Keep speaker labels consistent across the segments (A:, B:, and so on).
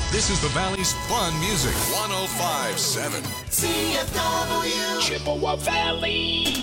A: This is the Valley's Fun Music 105.7
B: CFW
C: Chippewa Valley.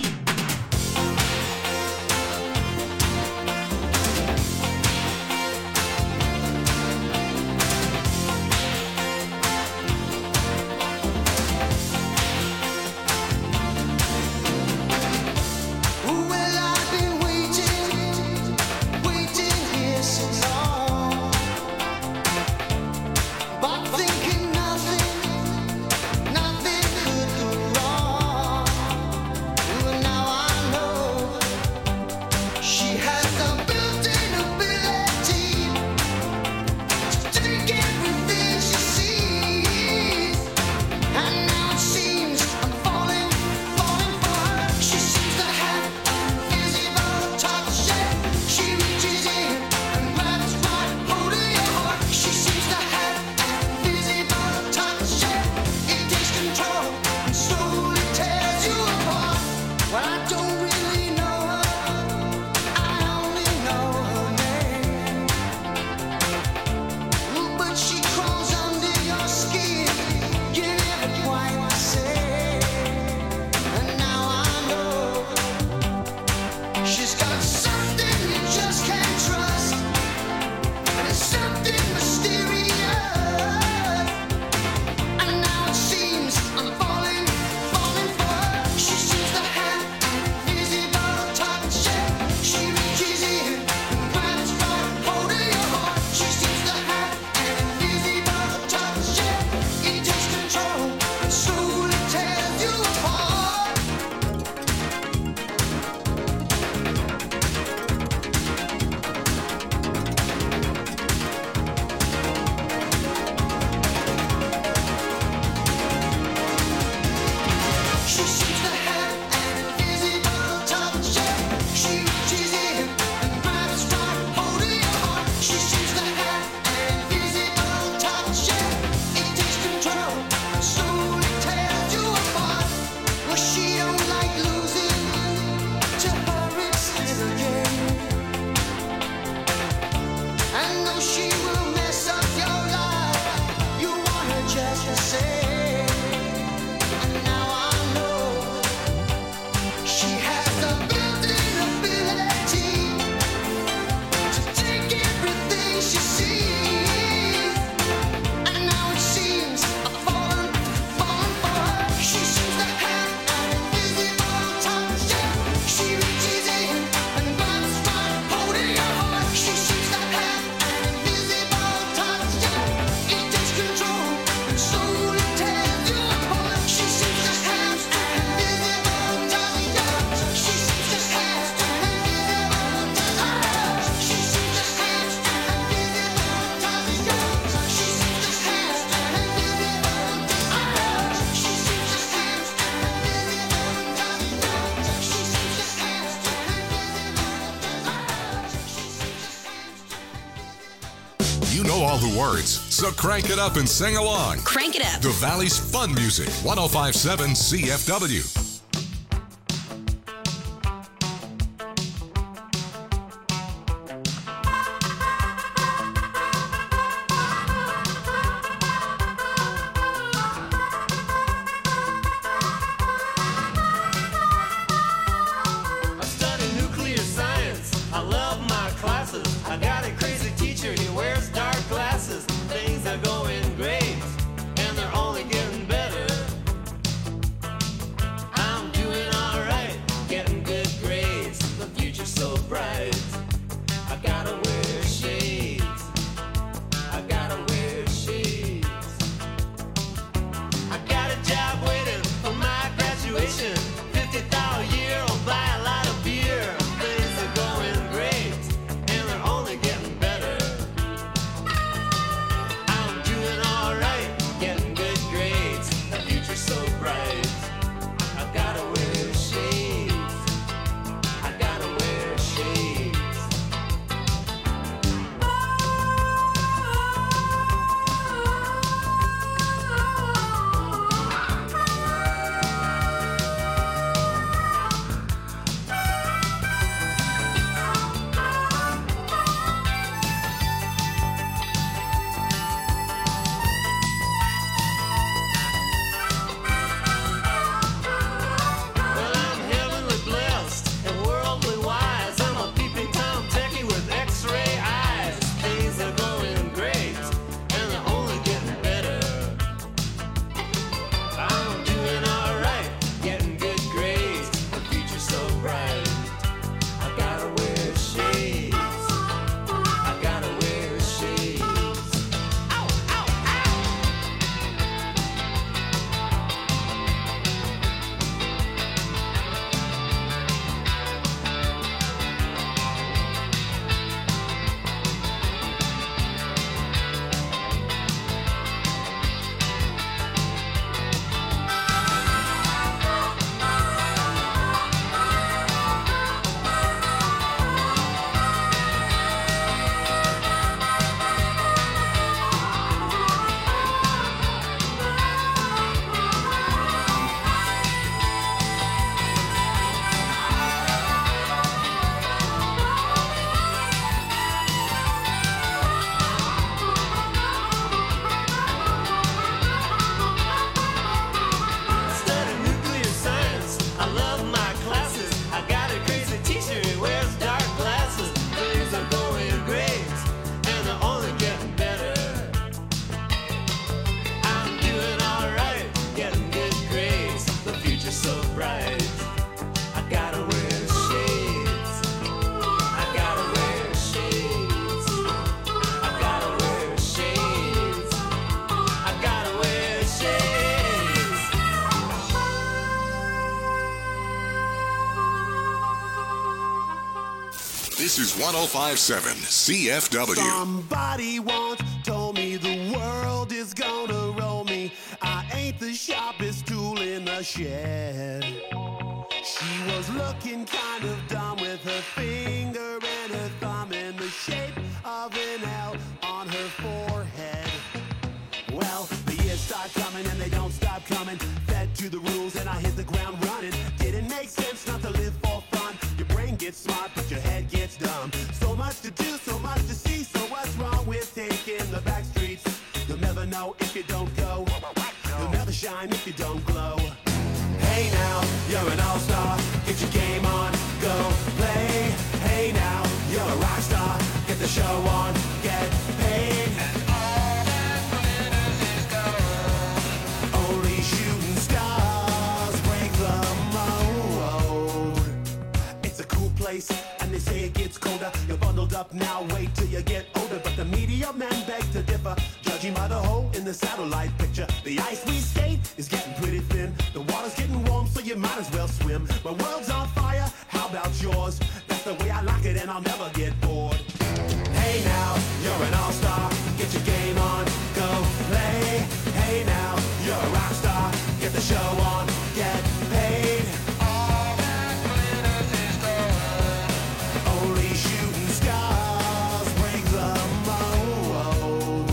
A: Words. So crank it up and sing along.
B: Crank it up.
A: The Valley's Fun Music 105.7 CFW.
D: Things are going great, and they're only getting better.
A: This is 105.7 CFW.
B: Somebody once told me the world is gonna roll me. I ain't the sharpest tool in the shed. She was looking kind of dumb with her finger and her thumb in the shape of an L on her forehead. Well, the years start coming and they don't stop coming. Fed to the rules and I hit the ground running. Didn't make sense not to live for fun. Your brain gets smart but your head gets dumb. So much to do, so much to see. So what's wrong with taking the back streets? You'll never know if you don't go. You'll never shine if you don't glow. Hey now, you're an all-star. Get your game on, go play. Hey now, you're a rock star. Get the show on, get paid. And all that glitters is gold. Only shooting stars break the mold. It's a cool place, and they say it gets colder. You're bundled up now, wait till you get older. But the media men beg to differ, judging by the hole in the satellite picture. The ice we skate is getting pretty thin. The water's getting warm, so you might as well swim. My world's on fire, how about yours? That's the way I like it, and I'll never get bored. Hey now, you're an all-star. Get your game on, go play. Hey now, you're a rock star. Get the show on, get paid. All that glitters is gold. Only shooting stars break the mold.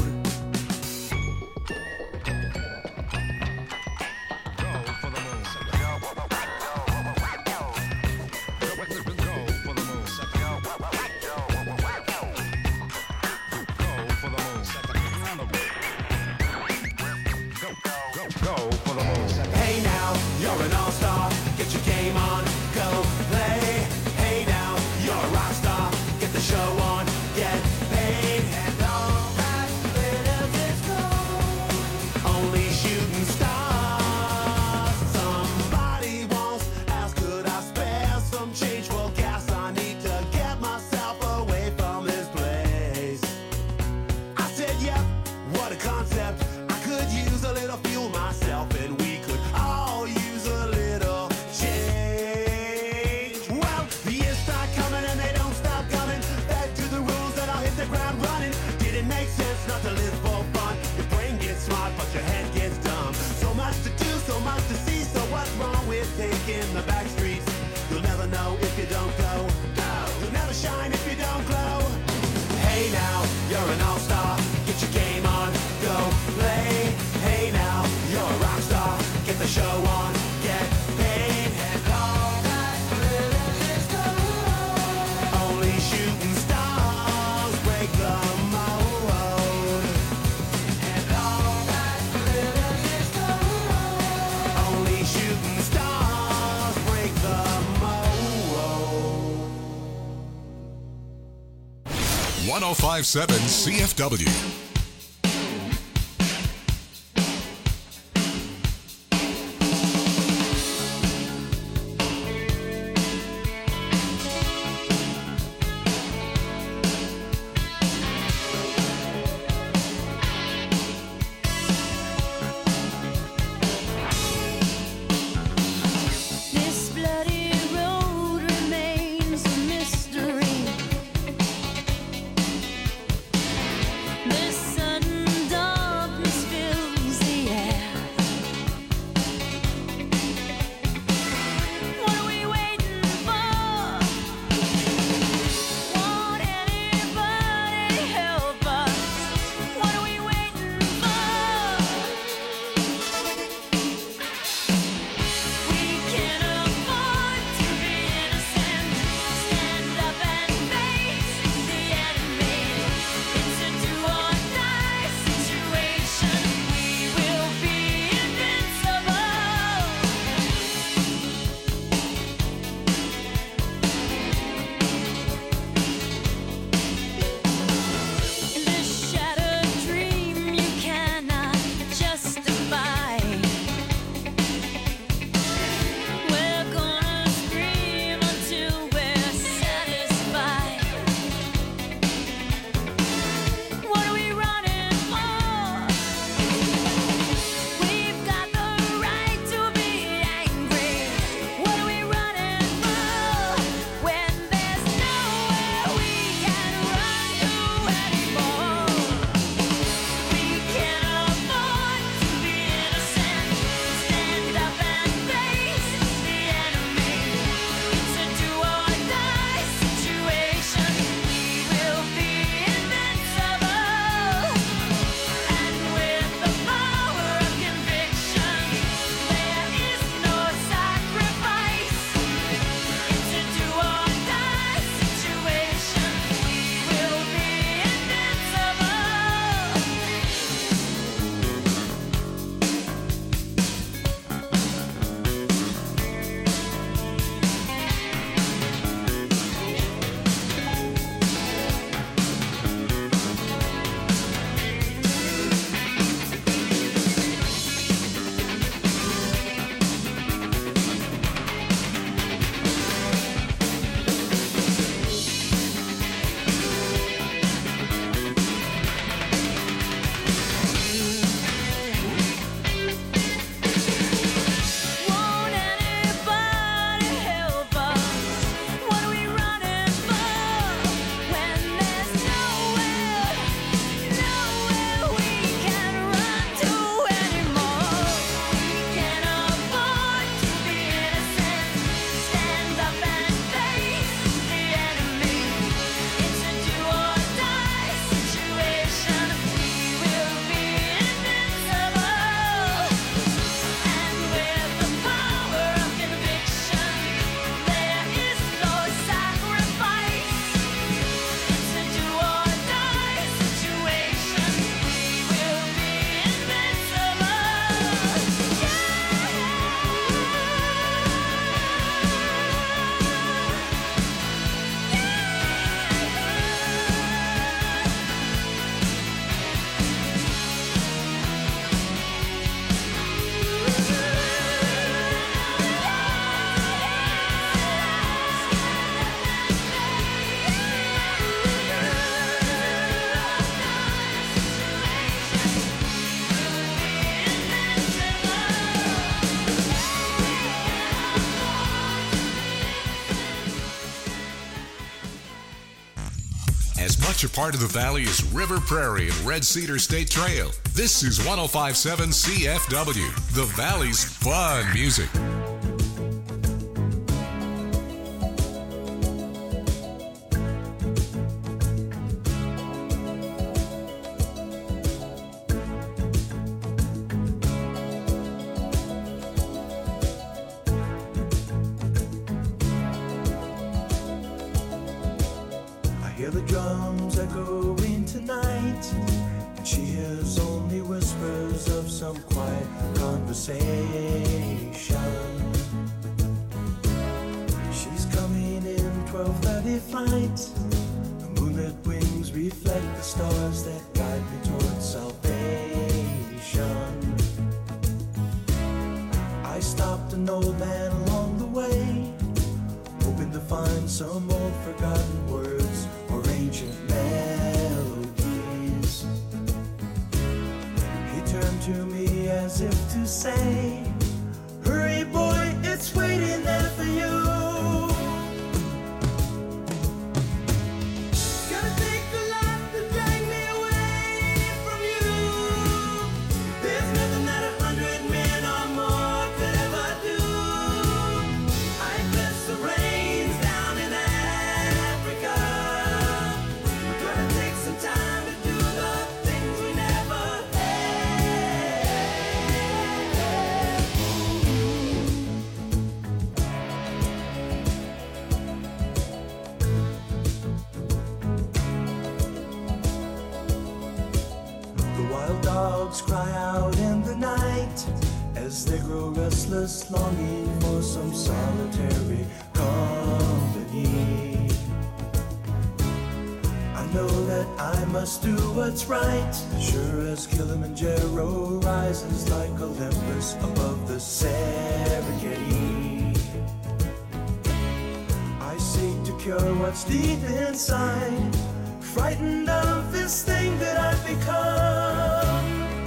B: Hey now, you're an all-star. Get your game on, go play. Hey now, you're a rock star. Get the show on, get paid. And all that glitters is gold. Only shooting stars. Somebody once asked, could I spare some change for gas? I need to get myself away from this place. I said, yep, what a concept. I could use a little fuel myself, and we could all use a little change. Well, the years start coming and they don't stop coming. Back to the rules and I'll hit the ground running. Didn't make sense not to live for fun. Your brain gets smart but your head gets dumb. So much to do, so much to see. So what's wrong with taking the back streets? You'll never know if you don't go. You'll never shine if you don't glow. Hey now, you're an all-star. Get your game on, go play. Hey now, you're a rock star. Get the show on, get paid. And all that glitters is gold. Only shooting stars break the mold. And all that glitters is gold. Only shooting stars break the mold.
A: 105.7 CFW.
D: This bloody road remains a mystery. This
A: Such a part of the valley as River Prairie and Red Cedar State Trail. This is 105.7 CFW, the Valley's fun music.
E: Hear the drums echoing tonight, and she hears only whispers of some quiet conversation. She's coming in 12:30 flight. The moonlit wings reflect the stars that guide me towards salvation. I stopped an old man along the way, hoping to find some old forgotten words or ancient melodies. He turned to me as if to say, hurry boy, it's waiting there for you. Gonna take a lot to drag me away from you. There's nothing that 100 men or more could ever do. I bless the rains down in Africa. We're gonna take some time to do the things we never The wild dogs cry out in the night as they grow restless, longing for some solitary company. I know that I must do what's right, sure as Kilimanjaro rises like Olympus above the Serengeti. I seek to cure what's deep inside, frightened of this thing that I've become.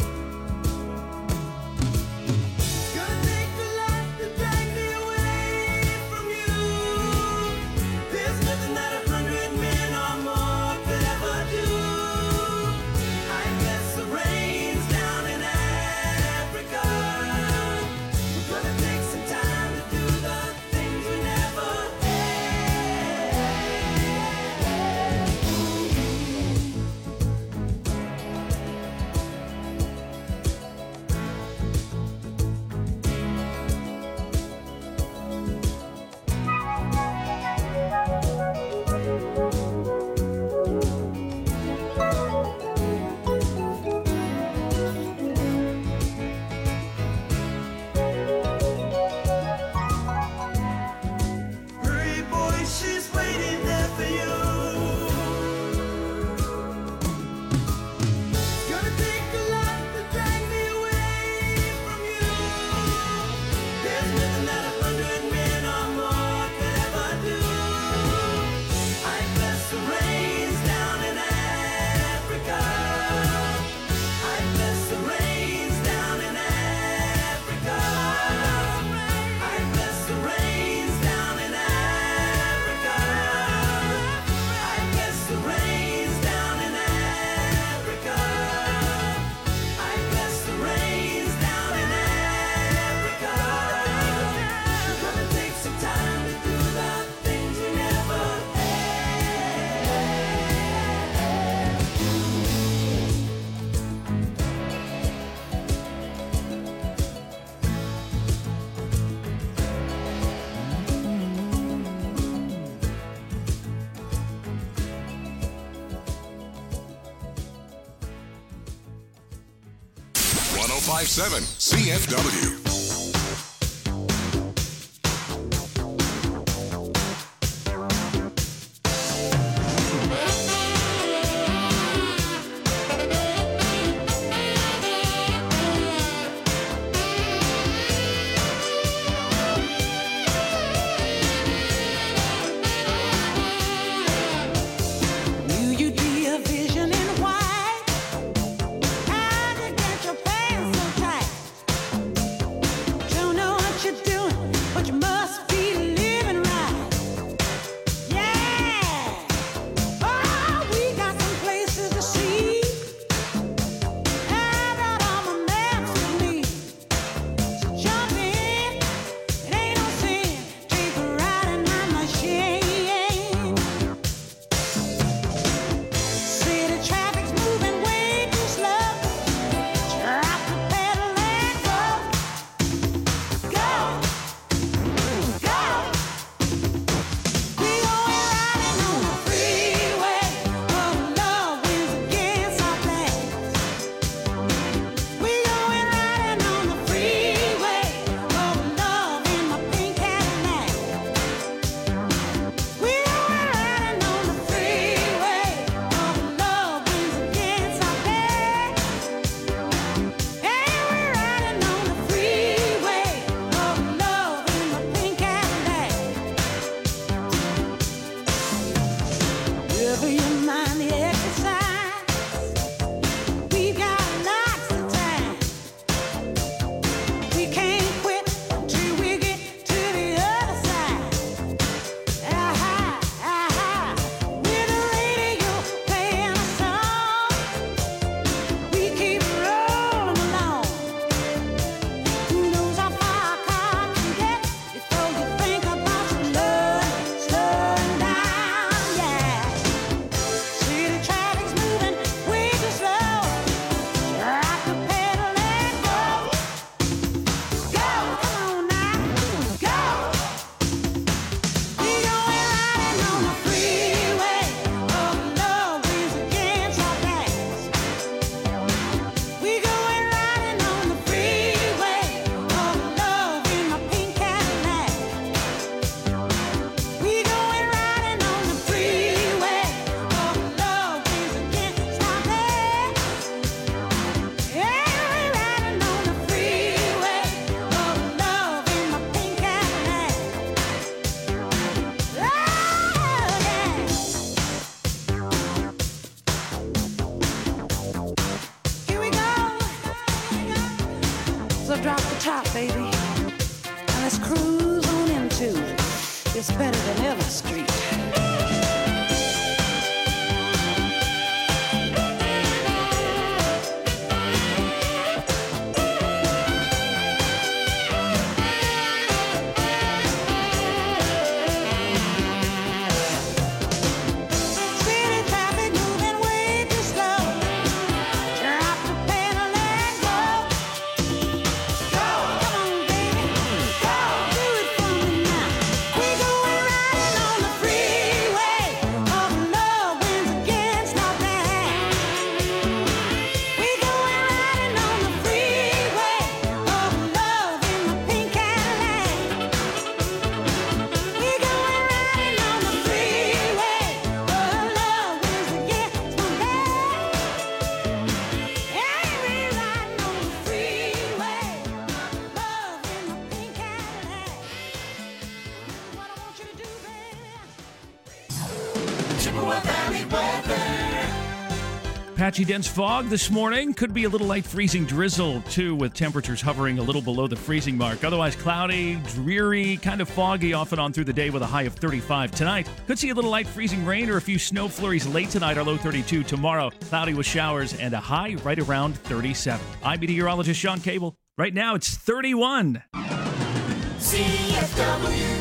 E: Gonna take a lot to drag me away from you. There's nothing that 100 men or more could ever do. I bless the rains down in Africa. We're gonna take some time to do the things we never Hurry, boy, she's waiting there for you. Gonna take a lot to drag me away from you. There's nothing that 100 men or more could ever do. I bless the rains down in Africa. I bless the rains down in Africa. I bless the rains down in Africa. I bless the rains down in Africa. I bless the rains down in Africa. We're gonna take some time to do the things we never
A: .105.7 CFW.
D: Will you be a vision in white? How'd you get your pants so tight? So drop the top, baby. And let's cruise on into It's Better Than Ever Street.
F: Patchy dense fog this morning. Could be a little light freezing drizzle, too, with temperatures hovering a little below the freezing mark. Otherwise, cloudy, dreary, kind of foggy off and on through the day with a high of 35 tonight. Could see a little light freezing rain or a few snow flurries late tonight, our low 32 tomorrow. Cloudy with showers and a high right around 37. I'm meteorologist Sean Cable. Right now, it's 31.
E: CFW.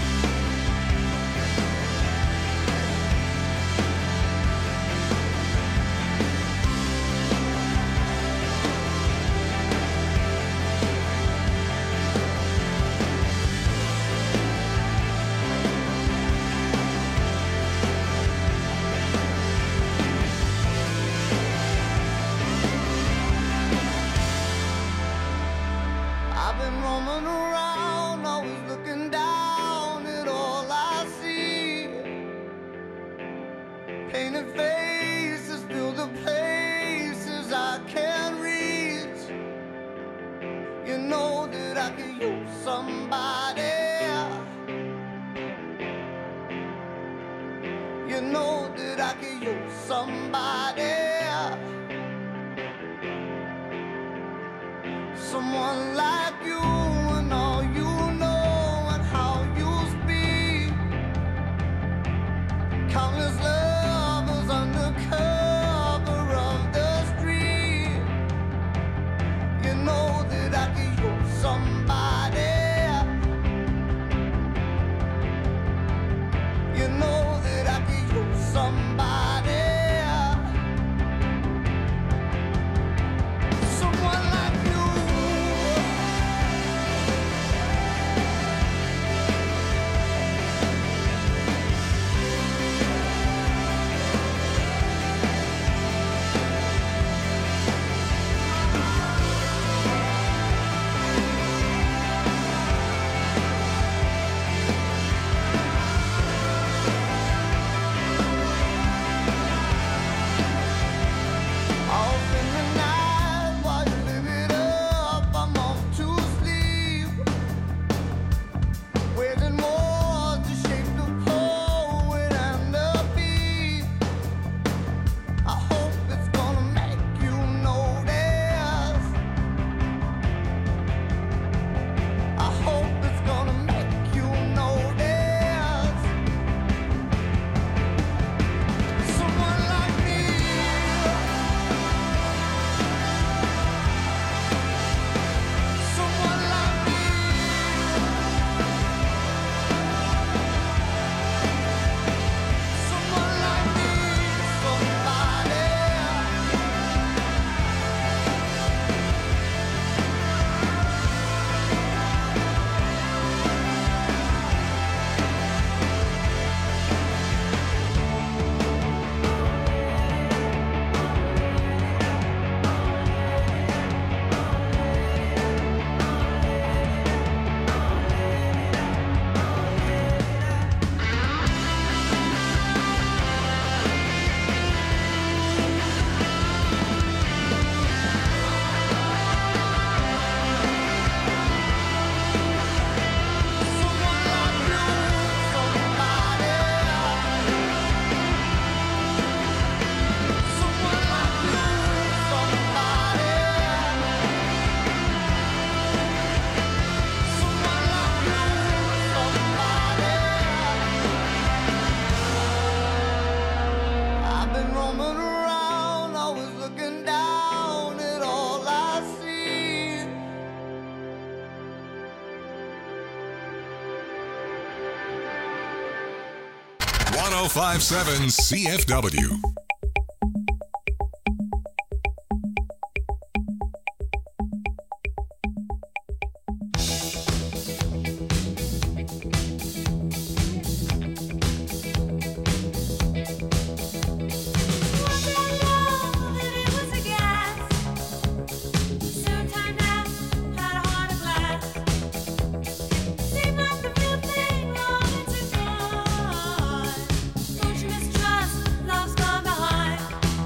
B: Someone like you and all you know and how you speak. Countless lovers under cover of the street. You know that I could use somebody. You know that I could use somebody. Someone like you.
A: 1057 CFW.
E: Love's gone behind.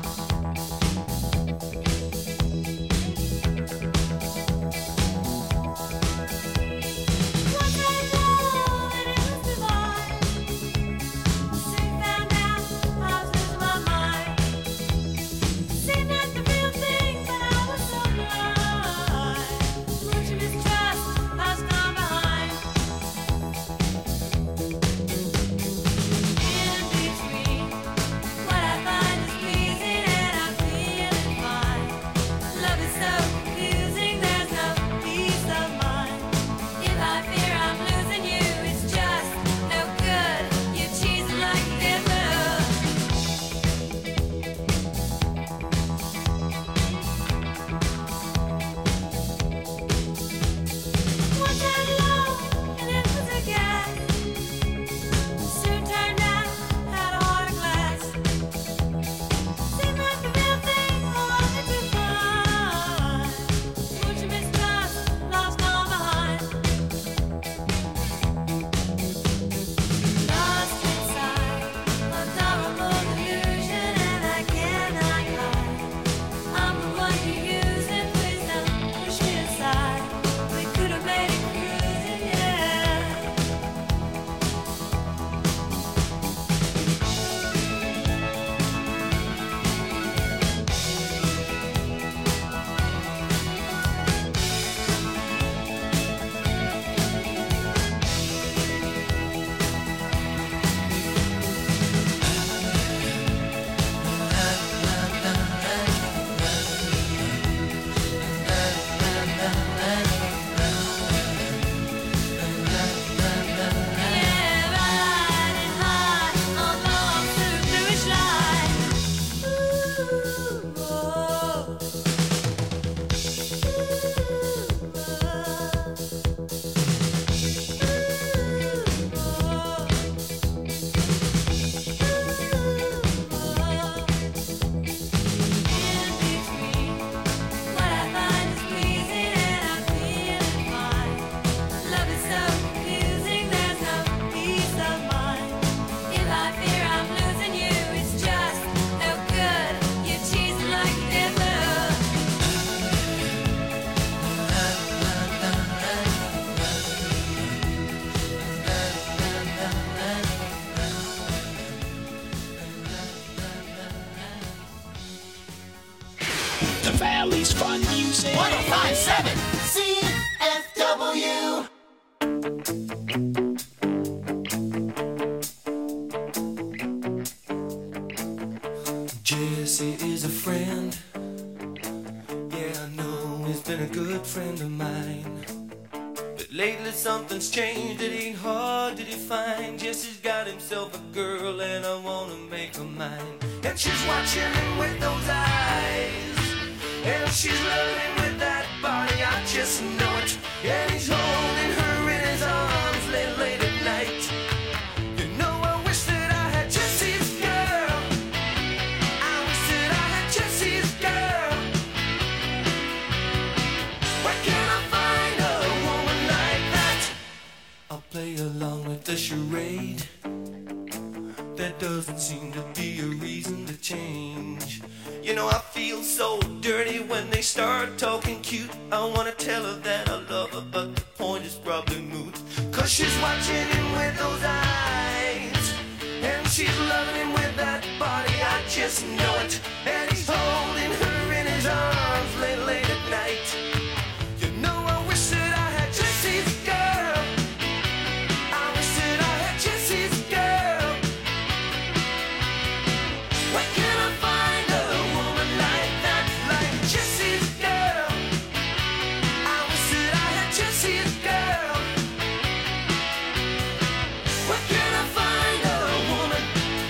C: Valley's fun music.
G: 1057 CFW.
E: Jesse is a friend. Yeah, I know he's been a good friend of mine. But lately something's changed. It ain't hard to define. Jesse's got himself a girl and I wanna make her mine. And she's watching him with those eyes. And she's loving him with that body, I just know it. And he's holding her in his arms late at night. You know, I wish that I had Jesse's girl. I wish that I had Jesse's girl. Where can I find a woman like that? I'll play along with the charade. There doesn't seem to be a reason to change. You know, I feel so dirty when they start talking cute. I wanna tell her that I love her, but the point is probably moot. Cause she's watching him with those eyes. And she's loving him with that body, I just know it. And he's holding her in his arms late at night. You know, I wish that I had Jesse's girl. I wish that I had Jesse's girl. Where can I find a woman like that, like Jesse's girl? I wish that I had Jesse's girl. Where can I find a woman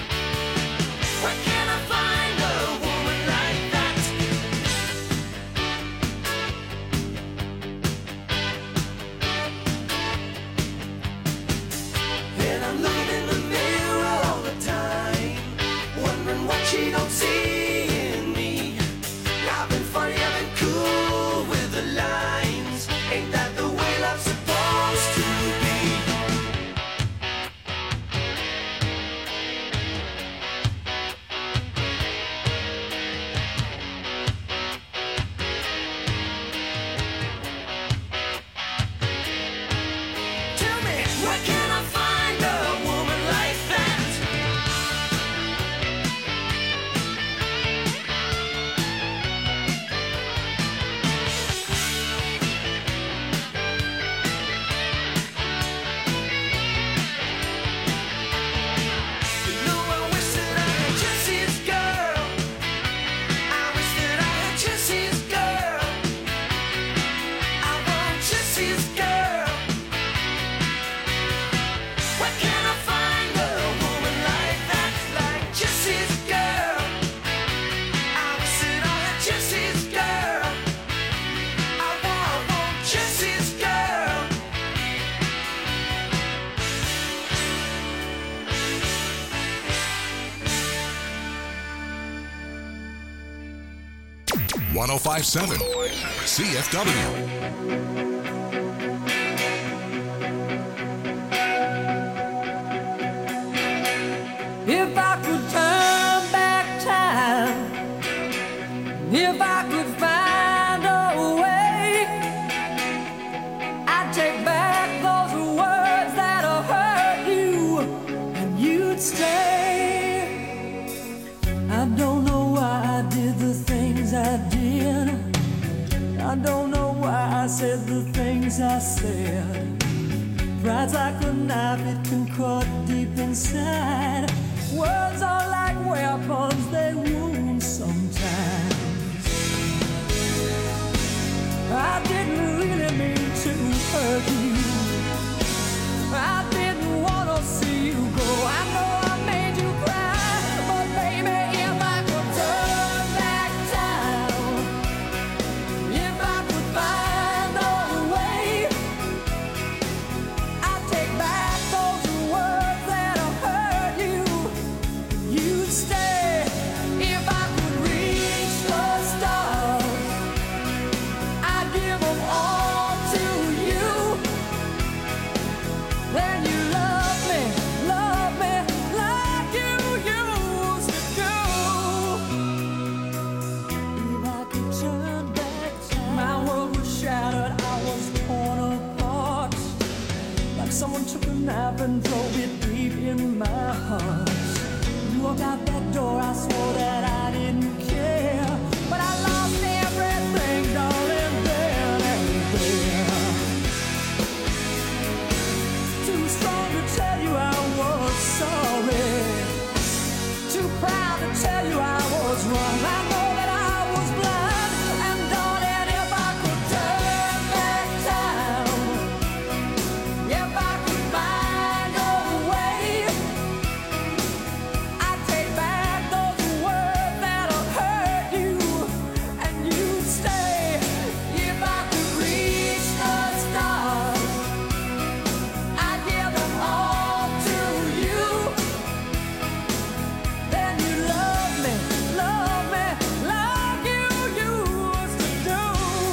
A: 1057 CFW.
E: If I could turn back time, if I could find a way, I'd take back those words that hurt you, and you'd stay. I don't know why I did the things I did. I don't know why I said the things I said. Pride's like a knife, it can cut deep inside. Words are like weapons, they wound sometimes. I didn't really mean to hurt you. I didn't want to see you go. I know I made you cry, but baby, if I could turn back time, if I could find a way, I'd take back those words that hurt you. You'd stay. If I could reach the stars, I'd give them all to you. Then you love me like you used to do. If I could turn back time, my world was shattered, I was torn apart. Like someone took a knife and drove it deep in my heart. You walked out that door, I swore that I didn't care. But I lost everything, darling, then and there. Too strong to tell you I was sorry. Too proud to tell you I was wrong. I know that I was blind. And darling, if I could turn back time, if I could find a way, I'd take back those words that hurt you, and you'd stay. If I could reach the stars, I'd give them all to you. Then you love me like you used to do.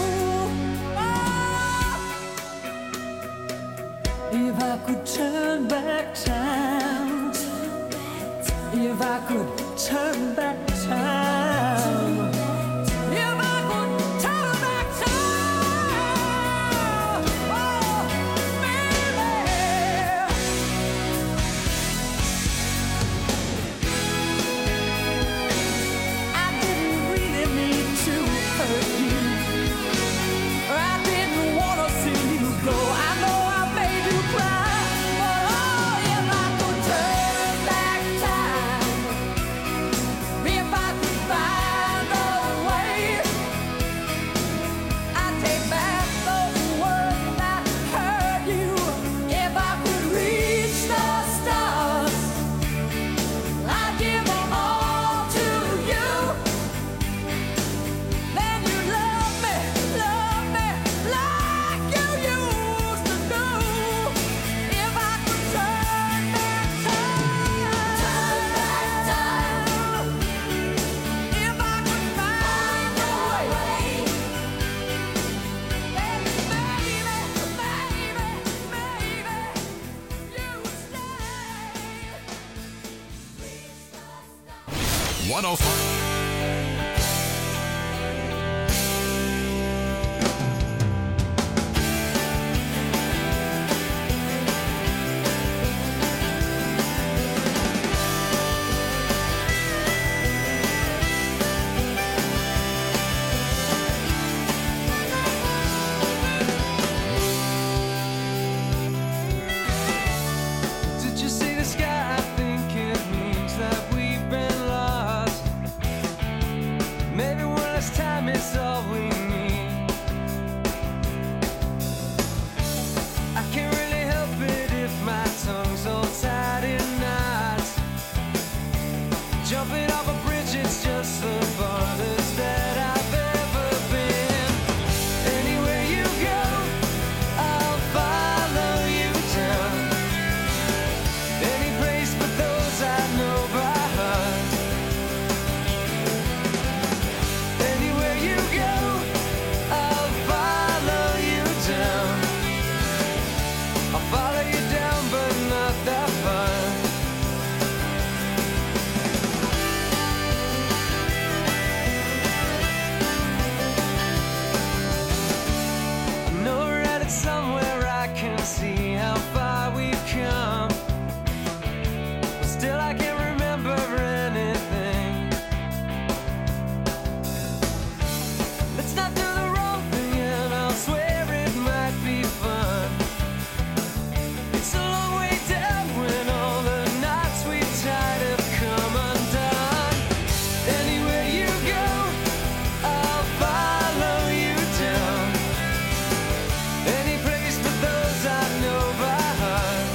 E: If I could turn back time, if I could turn back time, if I could turn back time, oh, baby. I didn't really mean to hurt you. I didn't want to see you go. I know I made you cry, but oh, if I could turn back time, if I could find a way, I'd take back those words that hurt you. If I could reach the stars, I'd give them all to you. Then you love me like you used to do. If I could turn back time, if I could find a way, then baby, you would stay.
A: 105.
E: Did you see the sky? I think it means that we've been lost. Somewhere I can see how far we've come, but still I can't remember anything. Let's not do the wrong thing and I'll swear it might be fun. It's a long way down when all the knots we tied have come undone. Anywhere you go, I'll follow you down. Any place but those I know by heart.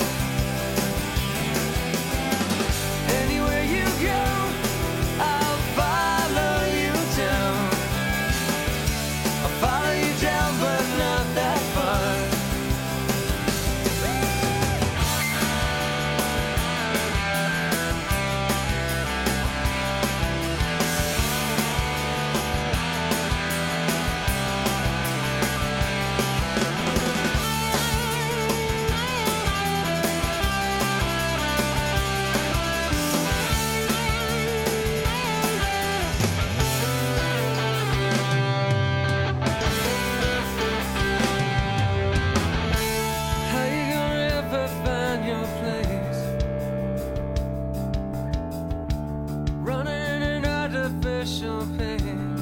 E: Anywhere you go, I'll follow you down. I'll follow you down, but not that far. How you gonna ever find your place? Running an artificial pace.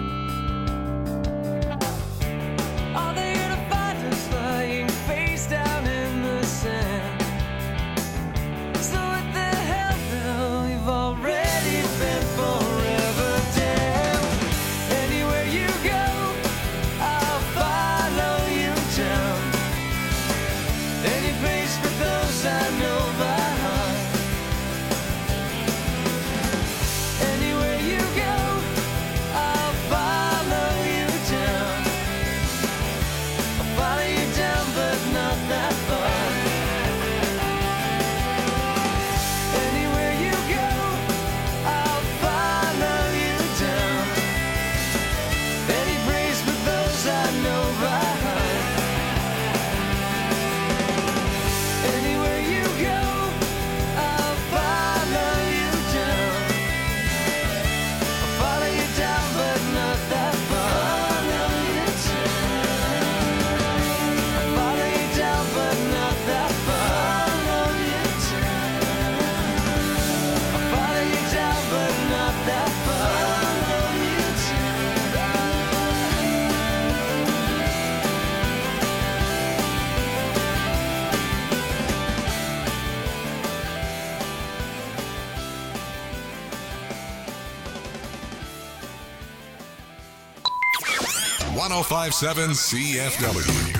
E: Are they gonna find us lying face down in the sand? So what the hell now? We've already been forever damned. Anywhere you go, I'll follow you down. Any place for those I know by heart. Anywhere you go, I'll follow you down. I'll follow you down, but not that far. Anywhere you go, I'll follow you down. Any place for those I know by heart. Anywhere you go, I'll follow you down. I'll follow you down, but not that far. I'll follow you down, but not that far. I'll follow you down, but not that far.
A: 1057 CFW.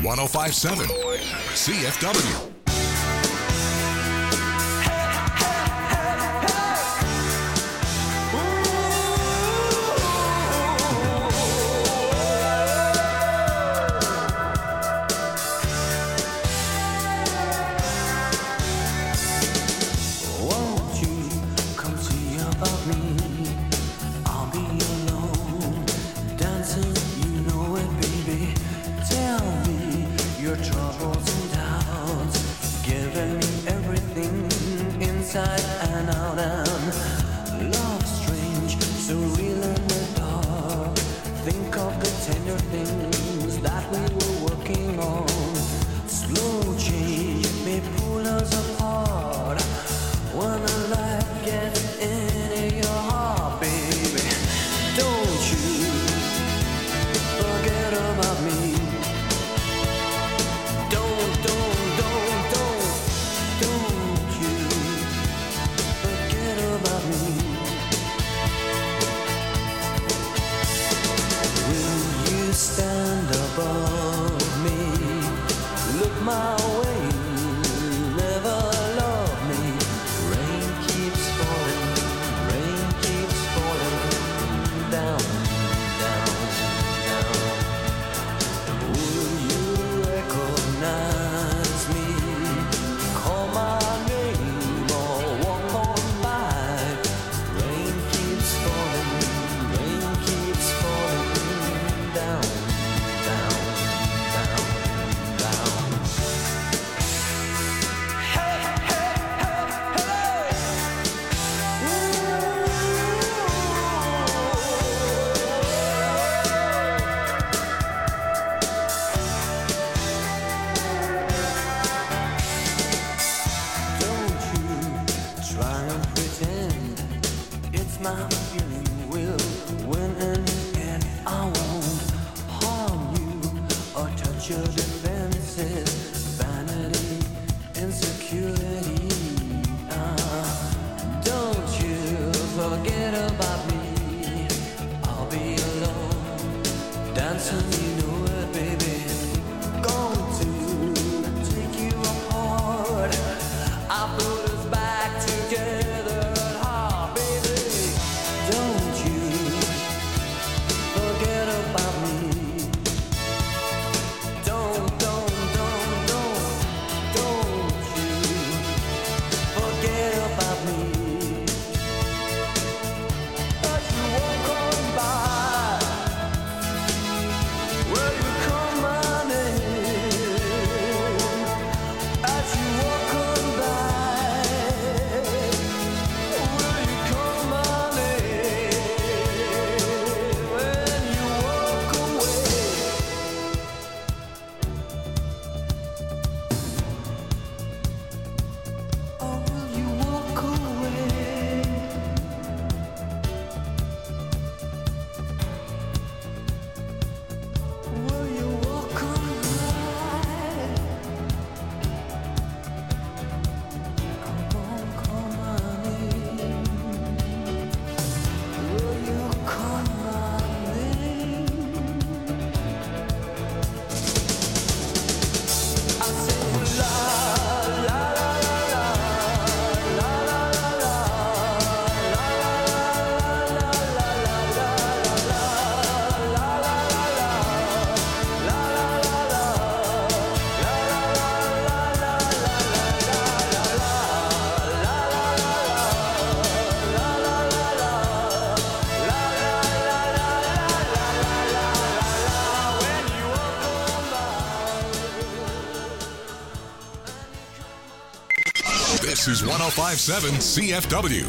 A: 1057 CFW.
E: Won't you come see about me? I'll be alone, dancing, you know it, baby. Tell me your troubles and doubts, giving me everything inside and out. And love strange, so real in the dark. Think of the tender things that we were working on. Slow change may pull us apart. When the light gets into your heart, baby, don't you forget about me. Don't you forget about me. Will you stand above me? Look my way, never love me. Rain keeps falling down, down, down. Will you recognize me? Call my name or walk on by. Rain keeps falling down, down, down, down. Don't you try and pretend it's my feeling will win in the end. I won't harm you or touch your defenses. Vanity, insecurity. Don't you forget about me. I'll be alone, dancing, you know it, baby. Going to take you apart. I put us back together at heart, baby. Don't you forget about me. Don't you forget about me. As you walk on by, will you call my name? As you walk on by, will you call my name? When you walk away, or will you walk away? Will you walk on by? Come on, call my name. Will you call my name? I say la la la la la la la la
A: This is 1057 CFW.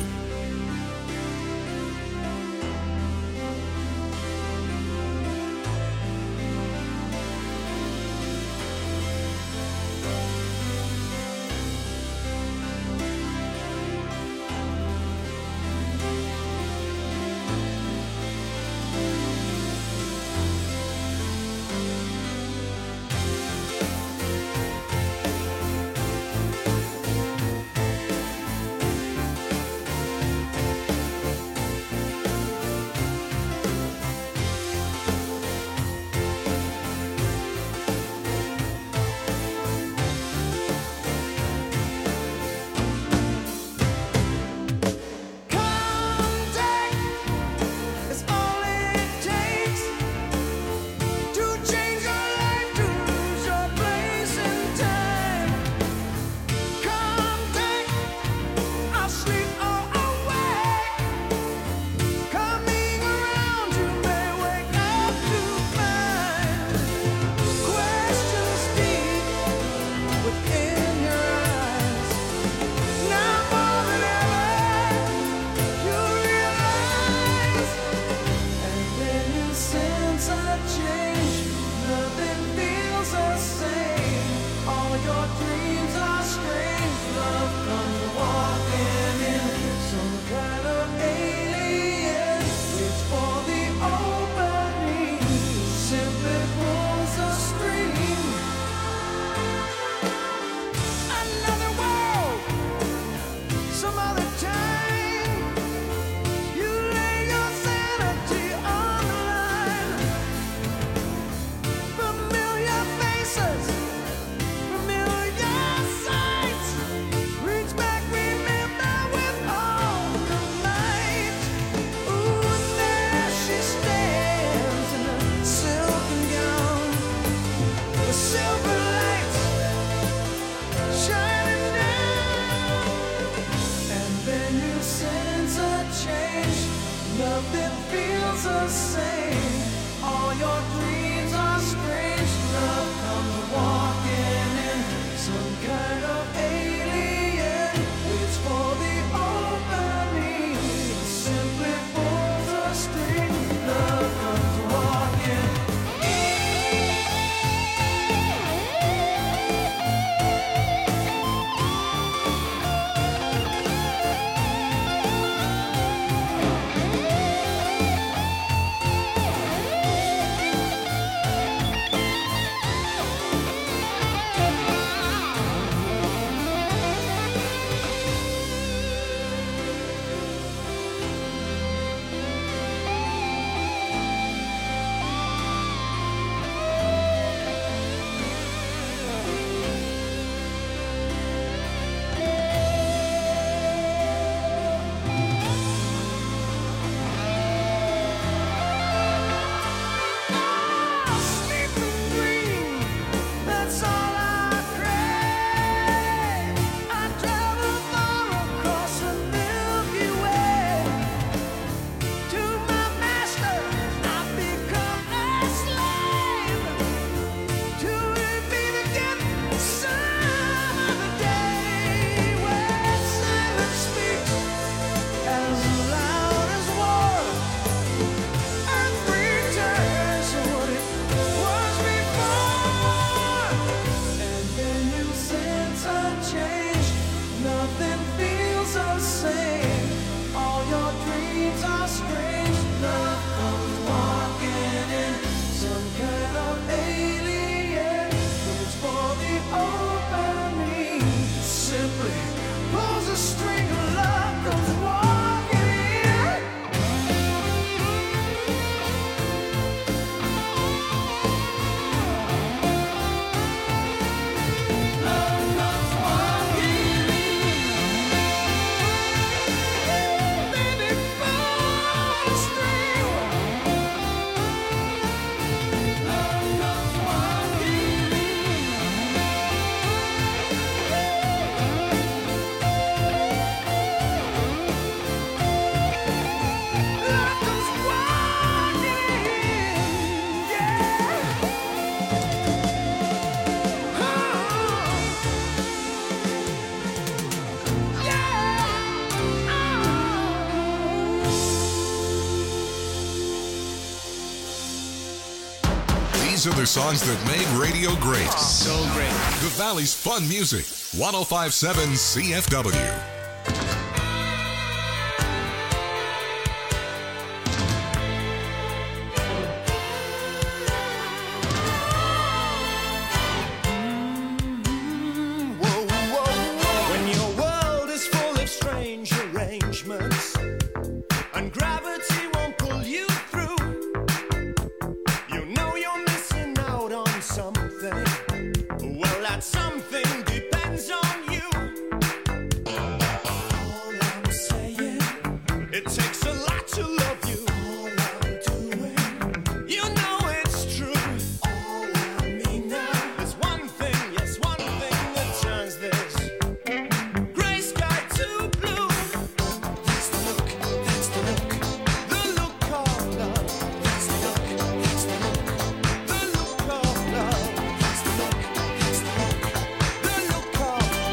A: These are the songs that made radio great.
C: So great.
A: The Valley's fun music. 105.7 CFW.
E: When your world is full of strange arrangements and gravity won't pull you through, you know you're missing out on something. Well, that something depends on you. All I'm saying, it takes a lot to love you. All I'm doing, you know it's true. All I mean now is one thing, yes, one thing that turns this gray sky to blue. That's the look, that's the look, the look of love. That's the look, that's the look, the look of love. That's the look, that's the look, the look of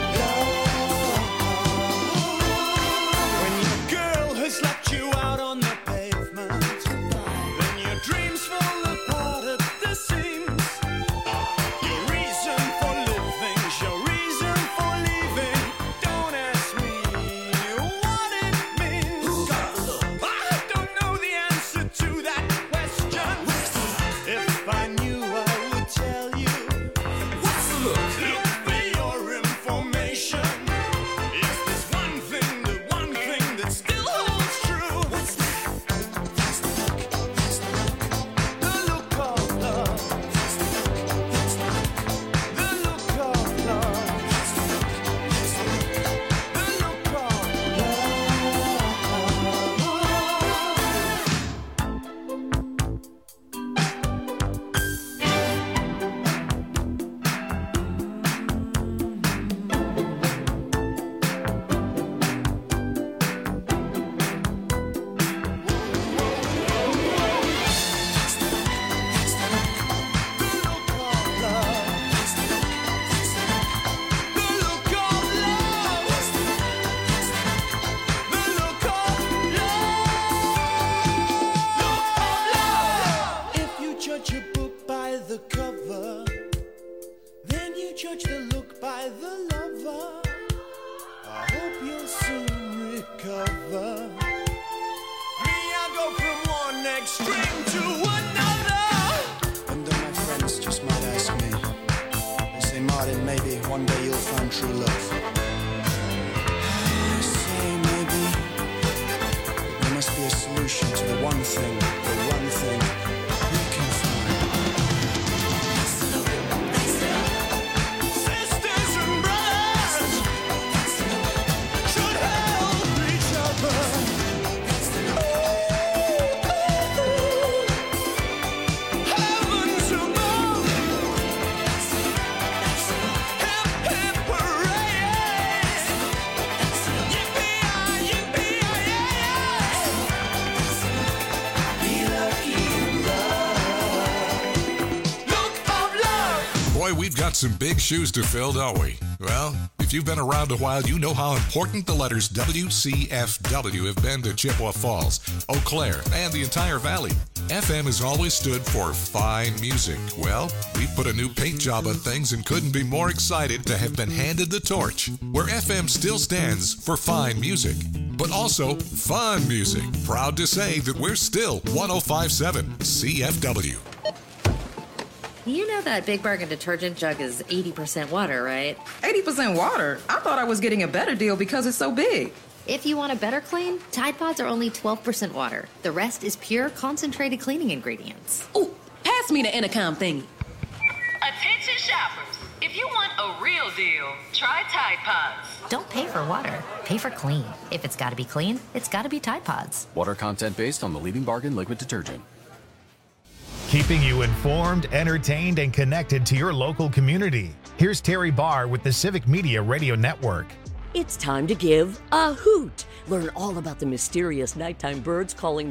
E: love. When your girl has left you out on the pavement, then your dreams fall apart at the seams. Your reason for living, your reason for leaving. Don't ask me what it means. I don't know the answer to that question. If I knew, I would tell you. What's the look? Look for your information. Is this one thing, the one thing that still holds true? What's that? That's the look, that's the look, the look of love. That's the look, that's the look, the look of love. That's the look, that's the look, the look of If you judge a book by the cover, then you judge the look by the lover. I hope you'll soon recover. Me, I go from one extreme to another. And then my friends just might ask me, they say, Martin, maybe one day you'll find true love. I say maybe, but there must be a solution to the one thing we can find. Sisters and brothers should help each other. Heavens above. Hip, hip, hooray. Yippee-yi, yippee-yi-yi. Be lucky in love. Look of love.
A: Boy, we've got some big shoes to fill, don't we? Well, if you've been around a while, you know how important the letters WCFW have been to Chippewa Falls, Eau Claire, and the entire valley. FM has always stood for fine music. Well, we put a new paint job on things and couldn't be more excited to have been handed the torch, where FM still stands for fine music, but also fun music. Proud to say that we're still 105.7 CFW.
G: You know that Big Bargain detergent jug is 80% water, right?
H: 80% water? I thought I was getting a better deal because it's so big.
G: If you want a better clean, Tide Pods are only 12% water. The rest is pure, concentrated cleaning ingredients.
H: Ooh, pass me the intercom thingy.
I: Attention shoppers. If you want a real deal, try Tide Pods.
G: Don't pay for water. Pay for clean. If it's got to be clean, it's got to be Tide Pods.
J: Water content based on the leading bargain liquid detergent.
K: Keeping you informed, entertained, and connected to your local community. Here's Terry Barr with the Civic Media Radio Network.
L: It's time to give a hoot. Learn all about the mysterious nighttime birds calling